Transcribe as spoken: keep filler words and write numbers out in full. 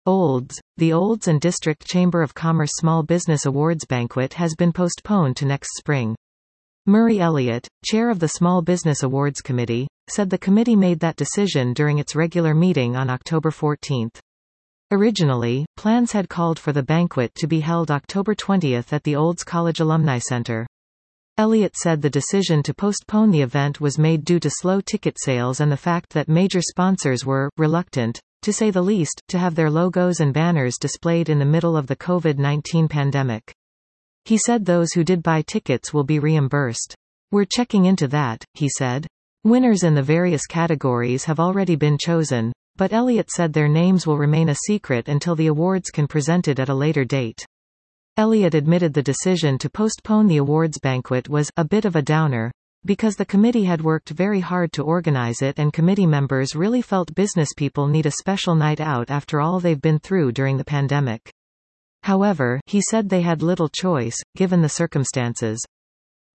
Olds, the Olds and District Chamber of Commerce Small Business Awards banquet has been postponed to next spring. Murray Elliott, chair of the Small Business Awards Committee, said the committee made that decision during its regular meeting on October fourteenth. Originally, plans had called for the banquet to be held October twentieth at the Olds College Alumni Center. Elliott said the decision to postpone the event was made due to slow ticket sales and the fact that major sponsors were reluctant, to say the least, to have their logos and banners displayed in the middle of the COVID nineteen pandemic. He said those who did buy tickets will be reimbursed. "We're checking into that," he said. Winners in the various categories have already been chosen, but Elliott said their names will remain a secret until the awards can present it at a later date. Elliott admitted the decision to postpone the awards banquet was a bit of a downer, because the committee had worked very hard to organize it and committee members really felt businesspeople need a special night out after all they've been through during the pandemic. However, he said they had little choice, given the circumstances.